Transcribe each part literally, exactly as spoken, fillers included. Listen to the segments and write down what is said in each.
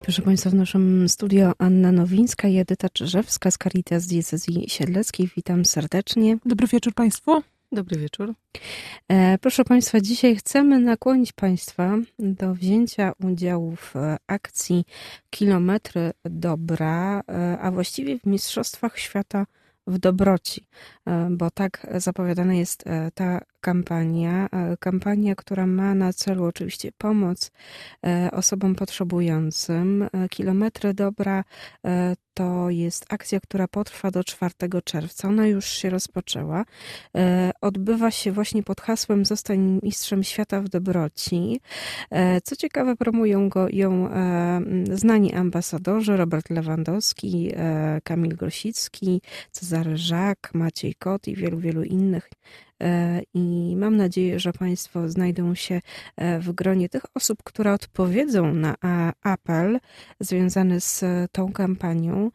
Proszę Państwa, w naszym studio Anna Nowińska i Edyta Czyżewska z Caritas Diecezji Siedleckiej. Witam serdecznie. Dobry wieczór Państwu. Dobry wieczór. E, proszę Państwa, dzisiaj chcemy nakłonić Państwa do wzięcia udziału w akcji Kilometry Dobra, e, a właściwie w Mistrzostwach Świata w dobroci, e, bo tak zapowiadana jest e, ta kampania, e, kampania, która ma na celu oczywiście pomoc e, osobom potrzebującym. E, Kilometry Dobra e, to jest akcja, która potrwa do czwartego czerwca. Ona już się rozpoczęła. E, odbywa się właśnie pod hasłem Zostań mistrzem świata w dobroci. E, co ciekawe, promują go ją e, znani ambasadorzy Robert Lewandowski, e, Kamil Grosicki, Cezary Żak, Maciej Kot i wielu, wielu innych. I mam nadzieję, że Państwo znajdą się w gronie tych osób, które odpowiedzą na apel związany z tą kampanią.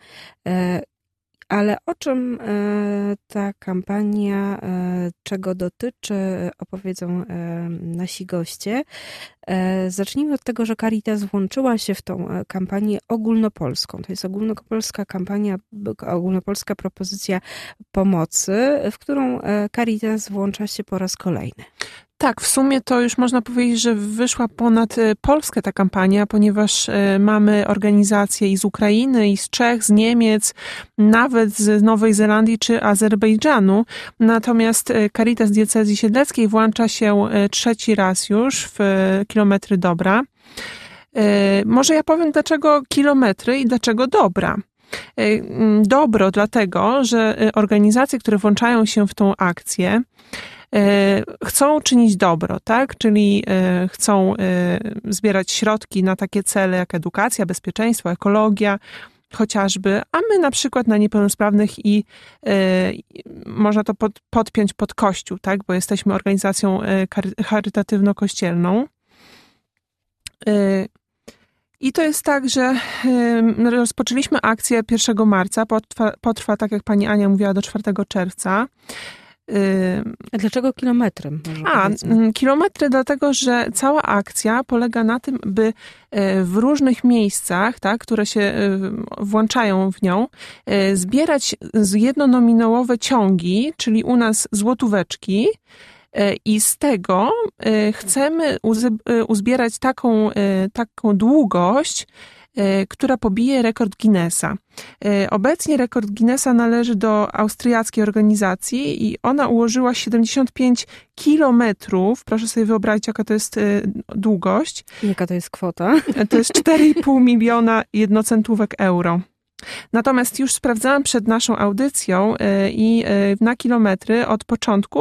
Ale o czym ta kampania, czego dotyczy, opowiedzą nasi goście. Zacznijmy od tego, że Caritas włączyła się w tą kampanię ogólnopolską. To jest ogólnopolska kampania, ogólnopolska propozycja pomocy, w którą Caritas włącza się po raz kolejny. Tak, w sumie to już można powiedzieć, że wyszła ponad Polskę ta kampania, ponieważ mamy organizacje i z Ukrainy, i z Czech, z Niemiec, nawet z Nowej Zelandii czy Azerbejdżanu. Natomiast Caritas Diecezji Siedleckiej włącza się trzeci raz już w Kilometry Dobra. Może ja powiem, dlaczego kilometry i dlaczego dobra. Dobro dlatego, że organizacje, które włączają się w tą akcję, chcą czynić dobro, tak? Czyli chcą zbierać środki na takie cele jak edukacja, bezpieczeństwo, ekologia chociażby, a my na przykład na niepełnosprawnych i można to pod, podpiąć pod Kościół, tak? Bo jesteśmy organizacją charytatywno-kościelną. I to jest tak, że rozpoczęliśmy akcję pierwszego marca, potrwa, potrwa, tak jak pani Ania mówiła, do czwartego czerwca. A dlaczego kilometry? A, powiedzmy? Kilometry dlatego, że cała akcja polega na tym, by w różnych miejscach, tak, które się włączają w nią, zbierać jednonominałowe ciągi, czyli u nas złotóweczki, i z tego chcemy uzbierać taką, taką długość, która pobije rekord Guinnessa. Obecnie rekord Guinnessa należy do austriackiej organizacji i ona ułożyła siedemdziesiąt pięć kilometrów. Proszę sobie wyobrazić, jaka to jest długość. Jaka to jest kwota? To jest cztery i pół miliona jednocentówek euro. Natomiast już sprawdzałam przed naszą audycją i na kilometry od początku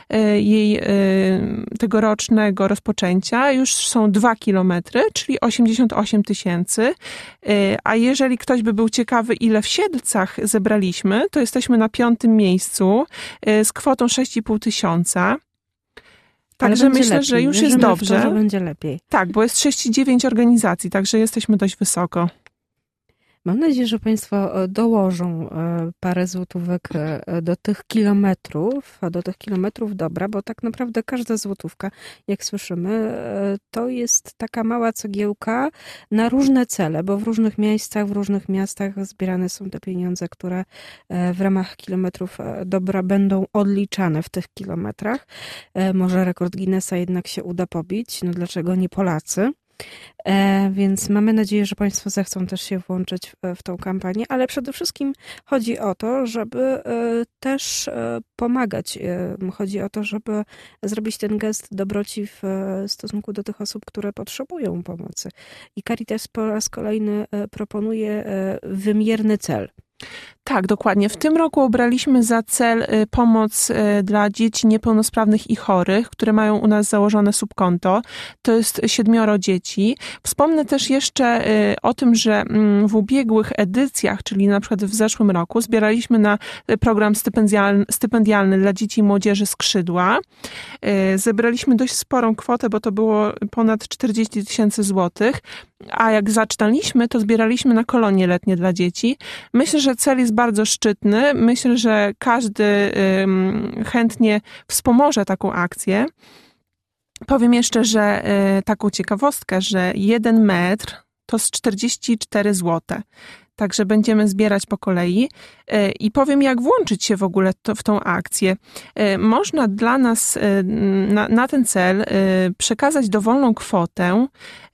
jej tegorocznego rozpoczęcia już są dwa kilometry, czyli osiemdziesiąt osiem tysięcy. A jeżeli ktoś by był ciekawy, ile w Siedlcach zebraliśmy, to jesteśmy na piątym miejscu z kwotą sześć i pół tysiąca. Także myślę, lepiej. że już Wierzymy jest dobrze. W to, że będzie lepiej. Tak, bo jest trzydzieści dziewięć organizacji, także jesteśmy dość wysoko. Mam nadzieję, że Państwo dołożą parę złotówek do tych kilometrów, do tych kilometrów dobra, bo tak naprawdę każda złotówka, jak słyszymy, to jest taka mała cegiełka na różne cele, bo w różnych miejscach, w różnych miastach zbierane są te pieniądze, które w ramach kilometrów dobra będą odliczane w tych kilometrach. Może rekord Guinnessa jednak się uda pobić, no dlaczego nie Polacy? E, więc mamy nadzieję, że Państwo zechcą też się włączyć w, w tą kampanię, ale przede wszystkim chodzi o to, żeby e, też e, pomagać. E, chodzi o to, żeby zrobić ten gest dobroci w e, stosunku do tych osób, które potrzebują pomocy. I Caritas po raz kolejny e, proponuje e, wymierny cel. Tak, dokładnie. W tym roku obraliśmy za cel pomoc dla dzieci niepełnosprawnych i chorych, które mają u nas założone subkonto. To jest siedmioro dzieci. Wspomnę też jeszcze o tym, że w ubiegłych edycjach, czyli na przykład w zeszłym roku, zbieraliśmy na program stypendialny, stypendialny dla dzieci i młodzieży Skrzydła. Zebraliśmy dość sporą kwotę, bo to było ponad czterdzieści tysięcy złotych. A jak zaczynaliśmy, to zbieraliśmy na kolonie letnie dla dzieci. Myślę, że cel jest bardzo szczytny. Myślę, że każdy ym, chętnie wspomoże taką akcję. Powiem jeszcze, że y, taką ciekawostkę, że jeden metr to z czterdzieści cztery złote. Także będziemy zbierać po kolei i powiem, jak włączyć się w ogóle to, w tą akcję. Można dla nas na, na ten cel przekazać dowolną kwotę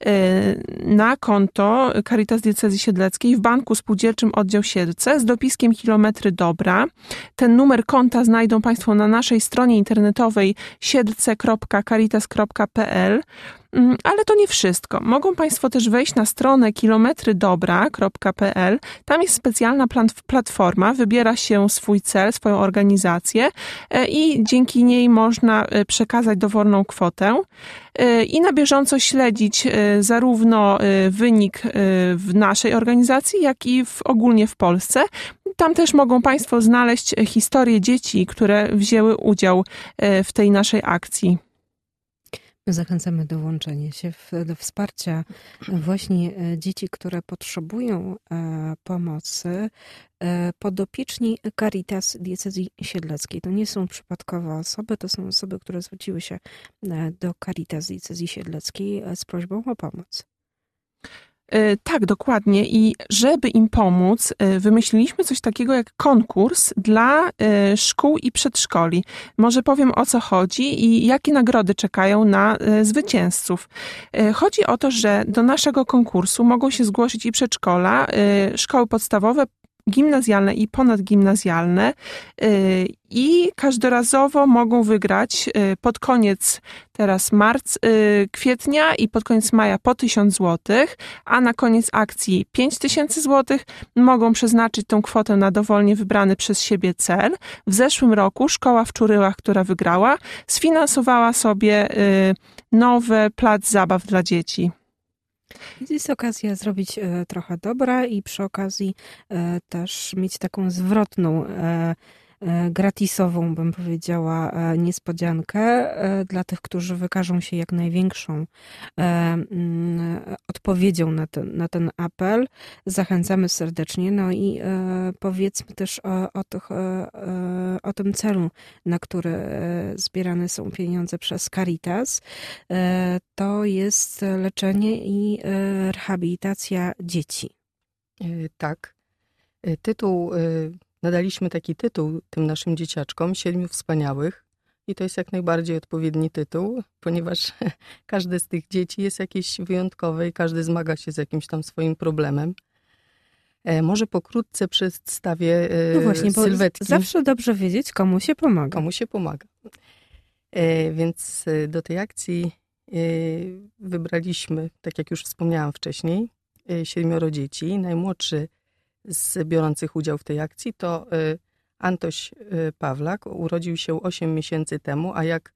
na konto Caritas Diecezji Siedleckiej w Banku Spółdzielczym Oddział Siedlce z dopiskiem Kilometry Dobra. Ten numer konta znajdą Państwo na naszej stronie internetowej siedlce kropka caritas kropka p l. Ale to nie wszystko. Mogą Państwo też wejść na stronę kilometry dobra kropka p l. Tam jest specjalna platforma, wybiera się swój cel, swoją organizację i dzięki niej można przekazać dowolną kwotę i na bieżąco śledzić zarówno wynik w naszej organizacji, jak i w, ogólnie w Polsce. Tam też mogą Państwo znaleźć historię dzieci, które wzięły udział w tej naszej akcji. Zachęcamy do włączenia się, w, do wsparcia właśnie dzieci, które potrzebują pomocy. Podopieczni Caritas Diecezji Siedleckiej to nie są przypadkowe osoby, to są osoby, które zwróciły się do Caritas Diecezji Siedleckiej z prośbą o pomoc. Tak, dokładnie. I żeby im pomóc, wymyśliliśmy coś takiego jak konkurs dla szkół i przedszkoli. Może powiem, o co chodzi i jakie nagrody czekają na zwycięzców. Chodzi o to, że do naszego konkursu mogą się zgłosić i przedszkola, szkoły podstawowe, gimnazjalne i ponadgimnazjalne i każdorazowo mogą wygrać pod koniec teraz marc, kwietnia i pod koniec maja po tysiąc złotych, a na koniec akcji pięć tysięcy złotych. Mogą przeznaczyć tą kwotę na dowolnie wybrany przez siebie cel. W zeszłym roku szkoła w Czuryłach, która wygrała, sfinansowała sobie nowy plac zabaw dla dzieci. Jest okazja zrobić e, trochę dobra i przy okazji e, też mieć taką zwrotną, e, e, gratisową, bym powiedziała, e, niespodziankę e, dla tych, którzy wykażą się jak największą e, m, odpowiedzią na ten, na ten apel. Zachęcamy serdecznie. No i e, powiedzmy też o, o, tych, e, o tym celu, na który e, zbierane są pieniądze przez Caritas. E, to jest leczenie i e, rehabilitacja dzieci. Tak. Tytuł, nadaliśmy taki tytuł tym naszym dzieciaczkom, Siedmiu Wspaniałych. I to jest jak najbardziej odpowiedni tytuł, ponieważ każde z tych dzieci jest jakieś wyjątkowe i każdy zmaga się z jakimś tam swoim problemem. Może pokrótce przedstawię no właśnie, sylwetki. Bo zawsze dobrze wiedzieć, komu się pomaga. Komu się pomaga. Więc do tej akcji wybraliśmy, tak jak już wspomniałam wcześniej, siedmioro dzieci. Najmłodszy z biorących udział w tej akcji to Antoś Pawlak. Urodził się osiem miesięcy temu, a jak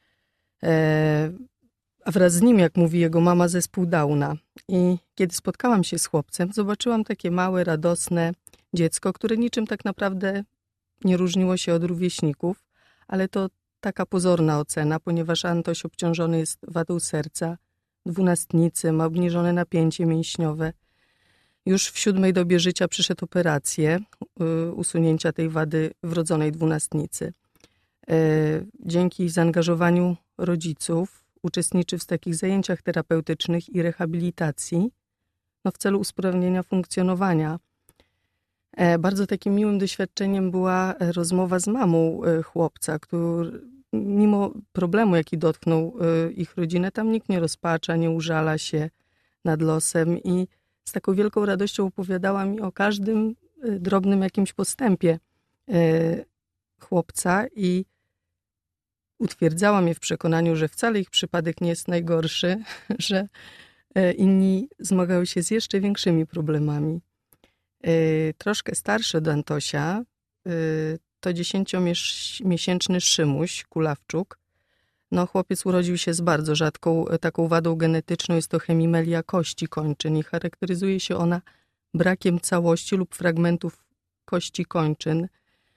a wraz z nim, jak mówi jego mama, zespół Downa. I kiedy spotkałam się z chłopcem, zobaczyłam takie małe, radosne dziecko, które niczym tak naprawdę nie różniło się od rówieśników, ale to taka pozorna ocena, ponieważ Antoś obciążony jest wadą serca, dwunastnicy, ma obniżone napięcie mięśniowe. Już w siódmej dobie życia przyszedł operację y, usunięcia tej wady wrodzonej dwunastnicy. Y, dzięki zaangażowaniu rodziców uczestniczy w takich zajęciach terapeutycznych i rehabilitacji no, w celu usprawnienia funkcjonowania. E, bardzo takim miłym doświadczeniem była rozmowa z mamą e, chłopca, który mimo problemu, jaki dotknął e, ich rodzinę, tam nikt nie rozpacza, nie użala się nad losem i z taką wielką radością opowiadała mi o każdym e, drobnym jakimś postępie e, chłopca i utwierdzała mnie w przekonaniu, że wcale ich przypadek nie jest najgorszy, że e, inni zmagają się z jeszcze większymi problemami. Troszkę starszy od Antosia to dziesięciomiesięczny Szymuś Kulawczuk. No, chłopiec urodził się z bardzo rzadką taką wadą genetyczną, jest to hemimelia kości kończyn i charakteryzuje się ona brakiem całości lub fragmentów kości kończyn.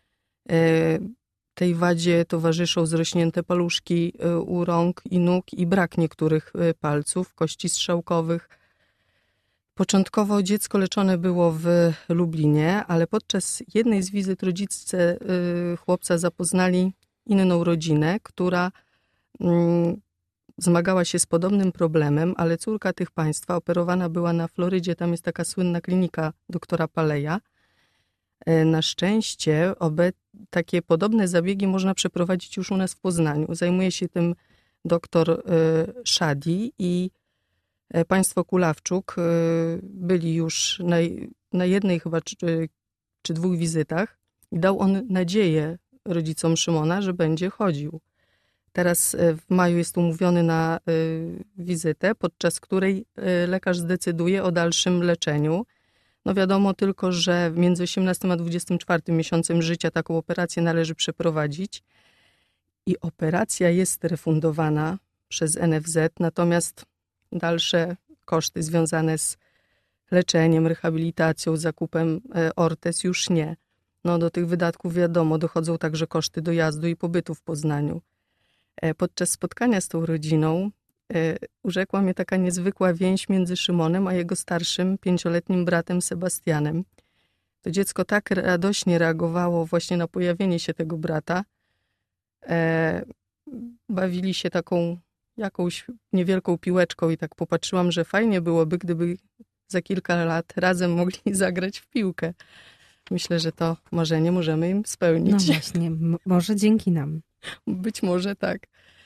Tej wadzie towarzyszą zrośnięte paluszki u rąk i nóg i brak niektórych palców, kości strzałkowych. Początkowo dziecko leczone było w Lublinie, ale podczas jednej z wizyt rodzice chłopca zapoznali inną rodzinę, która zmagała się z podobnym problemem, ale córka tych państwa operowana była na Florydzie, tam jest taka słynna klinika doktora Paleja. Na szczęście obe, takie podobne zabiegi można przeprowadzić już u nas w Poznaniu. Zajmuje się tym doktor Szadi i państwo Kulawczuk byli już na, na jednej chyba czy, czy dwóch wizytach i dał on nadzieję rodzicom Szymona, że będzie chodził. Teraz w maju jest umówiony na wizytę, podczas której lekarz zdecyduje o dalszym leczeniu. No wiadomo tylko, że między osiemnastym a dwudziestym czwartym miesiącem życia taką operację należy przeprowadzić i operacja jest refundowana przez N F Z, natomiast dalsze koszty związane z leczeniem, rehabilitacją, zakupem ortez już nie. No do tych wydatków wiadomo, dochodzą także koszty dojazdu i pobytu w Poznaniu. Podczas spotkania z tą rodziną urzekła mnie taka niezwykła więź między Szymonem a jego starszym, pięcioletnim bratem Sebastianem. To dziecko tak radośnie reagowało właśnie na pojawienie się tego brata. E, bawili się taką jakąś niewielką piłeczką i tak popatrzyłam, że fajnie byłoby, gdyby za kilka lat razem mogli zagrać w piłkę. Myślę, że to marzenie możemy im spełnić. No właśnie, m- może dzięki nam. Być może tak.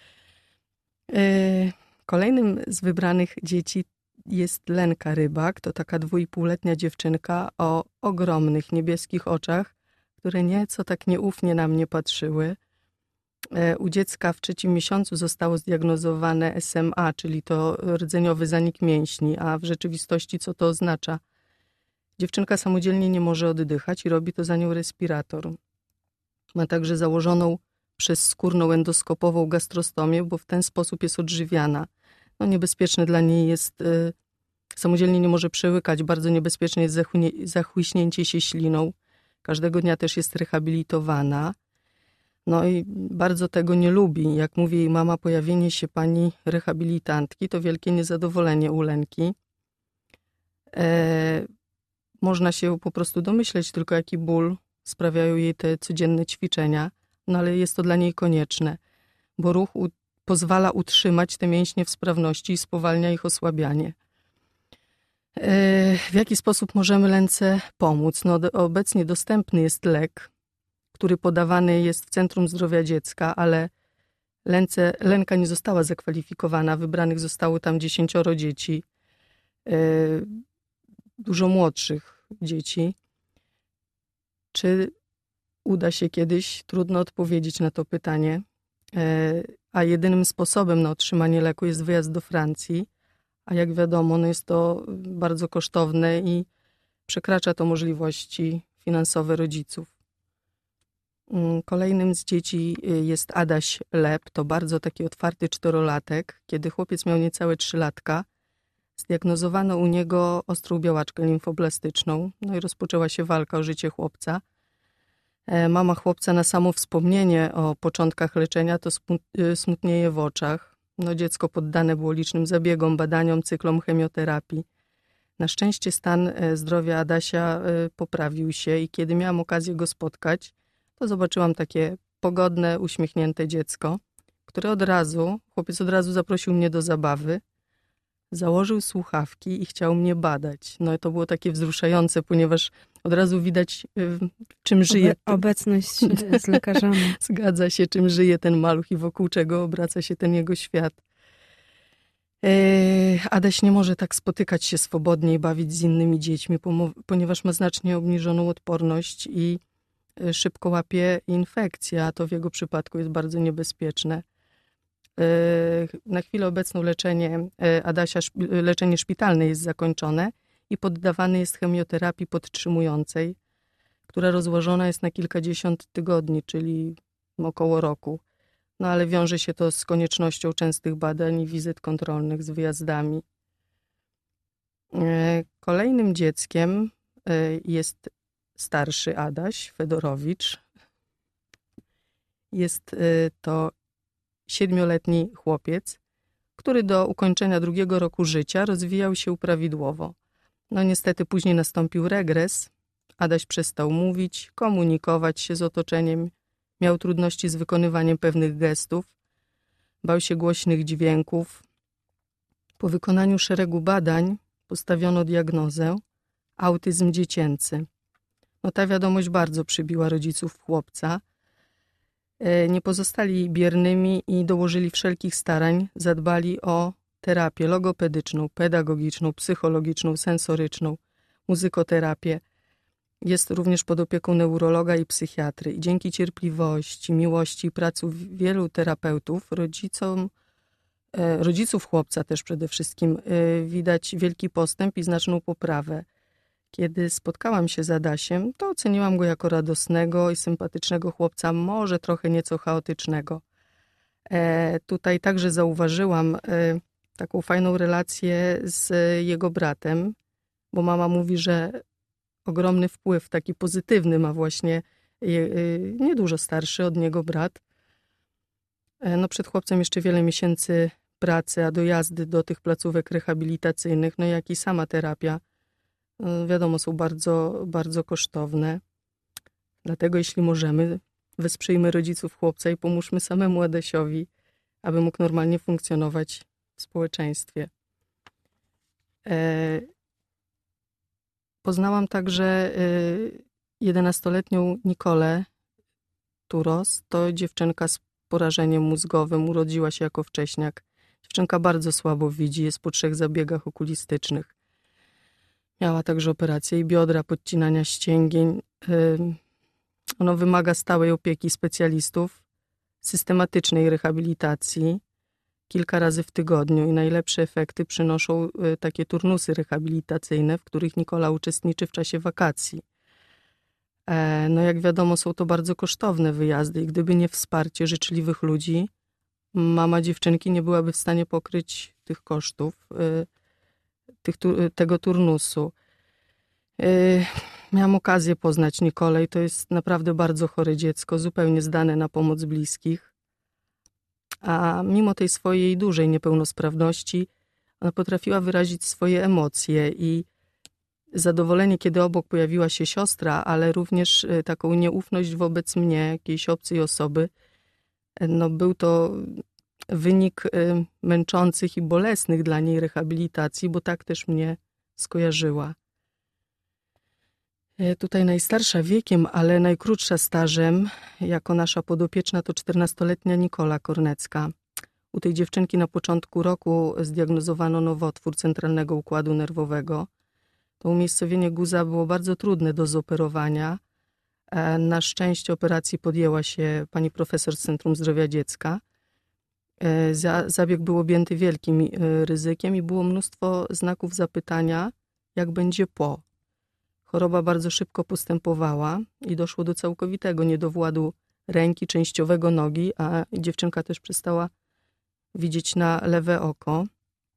E, Kolejnym z wybranych dzieci jest Lenka Rybak. To taka dwuipółletnia dziewczynka o ogromnych niebieskich oczach, które nieco tak nieufnie na mnie patrzyły. U dziecka w trzecim miesiącu zostało zdiagnozowane S M A, czyli to rdzeniowy zanik mięśni, a w rzeczywistości co to oznacza? Dziewczynka samodzielnie nie może oddychać i robi to za nią respirator. Ma także założoną przez skórną endoskopową gastrostomię, bo w ten sposób jest odżywiana. No niebezpieczne dla niej jest, y, samodzielnie nie może przełykać, bardzo niebezpieczne jest zachłynie, zachłyśnięcie się śliną. Każdego dnia też jest rehabilitowana. No i bardzo tego nie lubi. Jak mówi jej mama, pojawienie się pani rehabilitantki to wielkie niezadowolenie u Lenki. E, można się po prostu domyśleć tylko, jaki ból sprawiają jej te codzienne ćwiczenia. No ale jest to dla niej konieczne, bo ruch u, pozwala utrzymać te mięśnie w sprawności i spowalnia ich osłabianie. E, w jaki sposób możemy Lence pomóc? No, obecnie dostępny jest lek, który podawany jest w Centrum Zdrowia Dziecka, ale Lence, Lenka nie została zakwalifikowana. Wybranych zostało tam dziesięcioro dzieci, e, dużo młodszych dzieci. Czy uda się kiedyś? Trudno odpowiedzieć na to pytanie. A jedynym sposobem na otrzymanie leku jest wyjazd do Francji. A jak wiadomo, no jest to bardzo kosztowne i przekracza to możliwości finansowe rodziców. Kolejnym z dzieci jest Adaś Lep. To bardzo taki otwarty czterolatek. Kiedy chłopiec miał niecałe trzy latka, zdiagnozowano u niego ostrą białaczkę limfoblastyczną. No i rozpoczęła się walka o życie chłopca. Mama chłopca na samo wspomnienie o początkach leczenia to smutnieje w oczach. No, dziecko poddane było licznym zabiegom, badaniom, cyklom chemioterapii. Na szczęście stan zdrowia Adasia poprawił się i kiedy miałam okazję go spotkać, to zobaczyłam takie pogodne, uśmiechnięte dziecko, które od razu, chłopiec od razu zaprosił mnie do zabawy, założył słuchawki i chciał mnie badać. No i to było takie wzruszające, ponieważ od razu widać, czym żyje. Obe- obecność z lekarzami. Zgadza się, czym żyje ten maluch i wokół czego obraca się ten jego świat. Eee, Adaś nie może tak spotykać się swobodnie i bawić z innymi dziećmi, ponieważ ma znacznie obniżoną odporność i szybko łapie infekcję, a to w jego przypadku jest bardzo niebezpieczne. Na chwilę obecną leczenie Adasia, leczenie szpitalne jest zakończone i poddawany jest chemioterapii podtrzymującej, która rozłożona jest na kilkadziesiąt tygodni, czyli około roku. No ale wiąże się to z koniecznością częstych badań i wizyt kontrolnych z wyjazdami. Kolejnym dzieckiem jest starszy Adaś Fedorowicz. Jest to siedmioletni chłopiec, który do ukończenia drugiego roku życia rozwijał się prawidłowo. No niestety później nastąpił regres. Adaś przestał mówić, komunikować się z otoczeniem, miał trudności z wykonywaniem pewnych gestów. bał się głośnych dźwięków. Po wykonaniu szeregu badań postawiono diagnozę autyzm dziecięcy. No ta wiadomość bardzo przybiła rodziców chłopca. Nie pozostali biernymi i dołożyli wszelkich starań, zadbali o terapię logopedyczną, pedagogiczną, psychologiczną, sensoryczną, muzykoterapię. Jest również pod opieką neurologa i psychiatry. I dzięki cierpliwości, miłości i pracy wielu terapeutów, rodzicom, rodziców chłopca też przede wszystkim, widać wielki postęp i znaczną poprawę. Kiedy spotkałam się z Adasiem, to oceniłam go jako radosnego i sympatycznego chłopca, może trochę nieco chaotycznego. E, tutaj także zauważyłam e, taką fajną relację z jego bratem, bo mama mówi, że ogromny wpływ, taki pozytywny ma właśnie je, e, niedużo starszy od niego brat. E, no przed chłopcem jeszcze wiele miesięcy pracy, a dojazdy do tych placówek rehabilitacyjnych, no jak i sama terapia, wiadomo, są bardzo, bardzo kosztowne. Dlatego jeśli możemy, wesprzyjmy rodziców chłopca i pomóżmy samemu Adasiowi, aby mógł normalnie funkcjonować w społeczeństwie. E, poznałam także jedenastoletnią Nikolę Turos. To dziewczynka z porażeniem mózgowym, urodziła się jako wcześniak. Dziewczynka bardzo słabo widzi, jest po trzech zabiegach okulistycznych. Miała także operację i biodra, podcinania ścięgień. Ono wymaga stałej opieki specjalistów, systematycznej rehabilitacji kilka razy w tygodniu i najlepsze efekty przynoszą takie turnusy rehabilitacyjne, w których Nikola uczestniczy w czasie wakacji. No jak wiadomo, są to bardzo kosztowne wyjazdy i gdyby nie wsparcie życzliwych ludzi, mama dziewczynki nie byłaby w stanie pokryć tych kosztów, tych, tego turnusu. Miałam okazję poznać Nikolę i to jest naprawdę bardzo chore dziecko, zupełnie zdane na pomoc bliskich. A mimo tej swojej dużej niepełnosprawności, ona potrafiła wyrazić swoje emocje i zadowolenie, kiedy obok pojawiła się siostra, ale również taką nieufność wobec mnie, jakiejś obcej osoby. No, był to wynik męczących i bolesnych dla niej rehabilitacji, bo tak też mnie skojarzyła. Tutaj najstarsza wiekiem, ale najkrótsza stażem, jako nasza podopieczna, to czternastoletnia Nikola Kornecka. U tej dziewczynki na początku roku zdiagnozowano nowotwór centralnego układu nerwowego. To umiejscowienie guza było bardzo trudne do zoperowania. Na szczęście operacji podjęła się pani profesor z Centrum Zdrowia Dziecka. Zabieg był objęty wielkim ryzykiem i było mnóstwo znaków zapytania, jak będzie po. Choroba bardzo szybko postępowała i doszło do całkowitego niedowładu ręki, częściowego nogi, a dziewczynka też przestała widzieć na lewe oko.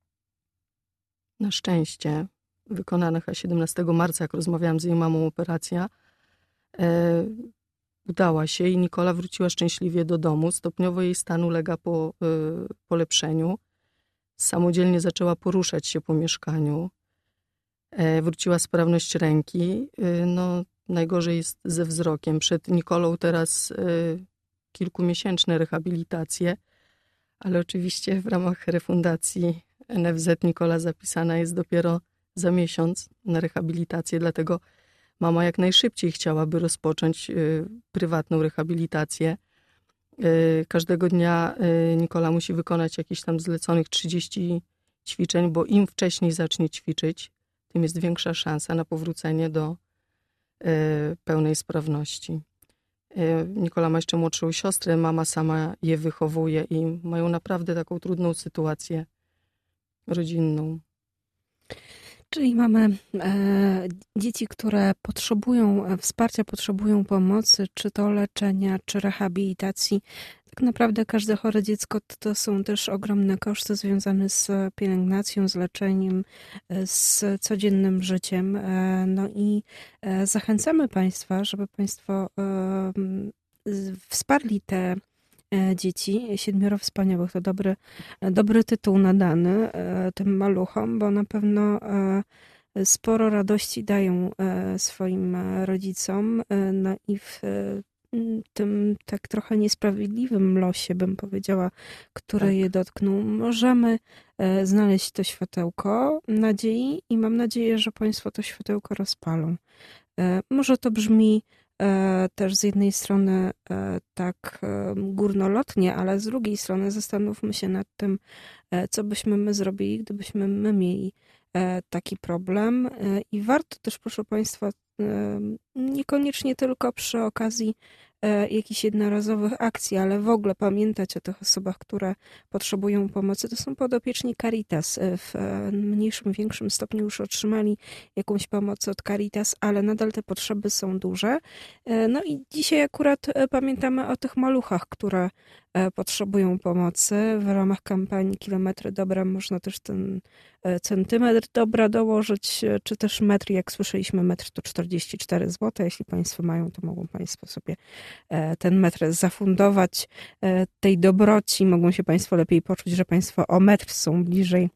Na szczęście wykonana siedemnastego marca, jak rozmawiałam z jej mamą, operacja e, udała się i Nikola wróciła szczęśliwie do domu. Stopniowo jej stan ulega po e, polepszeniu. Samodzielnie zaczęła poruszać się po mieszkaniu. E, wróciła sprawność ręki. E, no, najgorzej jest ze wzrokiem. Przed Nikolą teraz e, kilkumiesięczne rehabilitacje, ale oczywiście w ramach refundacji N F Z Nikola zapisana jest dopiero za miesiąc na rehabilitację, dlatego mama jak najszybciej chciałaby rozpocząć y, prywatną rehabilitację. Y, każdego dnia y, Nikola musi wykonać jakichś tam zleconych trzydzieści ćwiczeń, bo im wcześniej zacznie ćwiczyć, tym jest większa szansa na powrócenie do y, pełnej sprawności. Y, Nikola ma jeszcze młodszą siostrę, mama sama je wychowuje i mają naprawdę taką trudną sytuację rodzinną. Czyli mamy e, dzieci, które potrzebują wsparcia, potrzebują pomocy, czy to leczenia, czy rehabilitacji. Tak naprawdę każde chore dziecko to są też ogromne koszty związane z pielęgnacją, z leczeniem, z codziennym życiem. E, no i e, zachęcamy Państwa, żeby Państwo e, wsparli te dzieci, siedmioro wspaniałych, to dobry, dobry tytuł nadany tym maluchom, bo na pewno sporo radości dają swoim rodzicom, no i w tym tak trochę niesprawiedliwym losie, bym powiedziała, który Tak. je dotknął, możemy znaleźć to światełko nadziei i mam nadzieję, że Państwo to światełko rozpalą. Może to brzmi też z jednej strony tak górnolotnie, ale z drugiej strony zastanówmy się nad tym, co byśmy my zrobili, gdybyśmy my mieli taki problem. I warto też, proszę Państwa, niekoniecznie tylko przy okazji jakichś jednorazowych akcji, ale w ogóle pamiętać o tych osobach, które potrzebują pomocy. To są podopieczni Caritas. W mniejszym, większym stopniu już otrzymali jakąś pomoc od Caritas, ale nadal te potrzeby są duże. No i dzisiaj akurat pamiętamy o tych maluchach, które potrzebują pomocy. W ramach kampanii Kilometry Dobra można też ten centymetr dobra dołożyć, czy też metr, jak słyszeliśmy, metr to czterdzieści cztery złote. Jeśli Państwo mają, to mogą Państwo sobie ten metr zafundować tej dobroci. Mogą się Państwo lepiej poczuć, że Państwo o metr są bliżej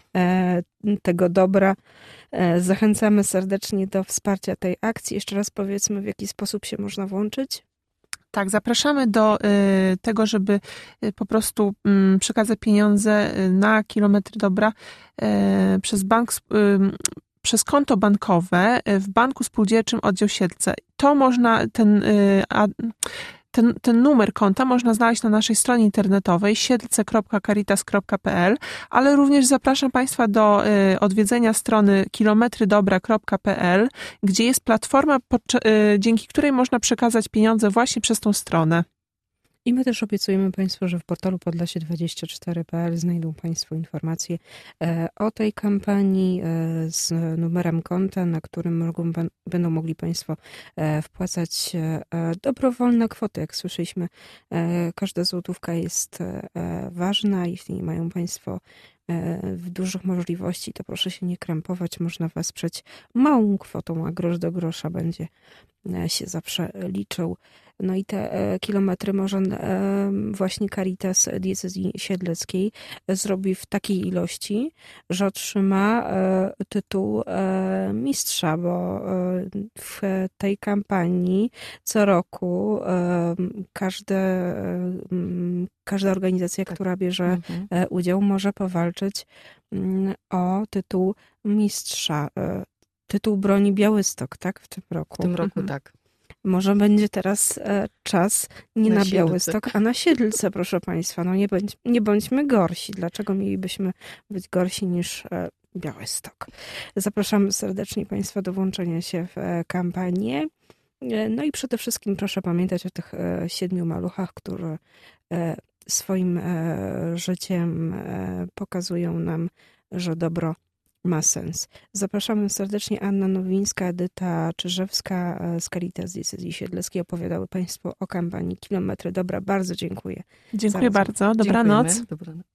tego dobra. Zachęcamy serdecznie do wsparcia tej akcji. Jeszcze raz powiedzmy, w jaki sposób się można włączyć. Tak, zapraszamy do y, tego, żeby y, po prostu y, przekazać pieniądze na Kilometry Dobra y, przez bank, y, przez konto bankowe w Banku Spółdzielczym Oddział Siedlce. To można, ten, y, a, ten, ten numer konta można znaleźć na naszej stronie internetowej siedlce kropka caritas kropka p l, ale również zapraszam Państwa do y, odwiedzenia strony kilometry dobra kropka p l, gdzie jest platforma, podcze- y, dzięki której można przekazać pieniądze właśnie przez tą stronę. I my też obiecujemy Państwu, że w portalu podlasie dwadzieścia cztery kropka p l znajdą Państwo informacje o tej kampanii z numerem konta, na którym mogą, będą mogli Państwo wpłacać dobrowolne kwoty. Jak słyszeliśmy, każda złotówka jest ważna. Jeśli nie mają Państwo w dużych możliwości, to proszę się nie krępować. Można wesprzeć małą kwotą, a grosz do grosza będzie się zawsze liczył. No i te kilometry może właśnie Caritas Diecezji Siedleckiej zrobi w takiej ilości, że otrzyma tytuł mistrza, bo w tej kampanii co roku każde, każda organizacja, tak, która bierze mhm. udział, może powalczyć o tytuł mistrza. Tytuł broni Białystok, tak? W tym roku. W tym roku, mhm. tak. Może będzie teraz e, czas nie na, na Białystok, a na Siedlce, proszę Państwa. No nie, bądź, nie bądźmy gorsi. Dlaczego mielibyśmy być gorsi niż e, Białystok? Zapraszamy serdecznie Państwa do włączenia się w e, kampanię. E, no i przede wszystkim proszę pamiętać o tych e, siedmiu maluchach, którzy e, swoim e, życiem e, pokazują nam, że dobro ma sens. Zapraszamy serdecznie. Anna Nowińska, Edyta Czyżewska z Caritas Diecezji Siedleckiej opowiadały Państwu o kampanii Kilometry Dobra. Bardzo dziękuję. Dziękuję bardzo. Dobranoc. Dobranoc.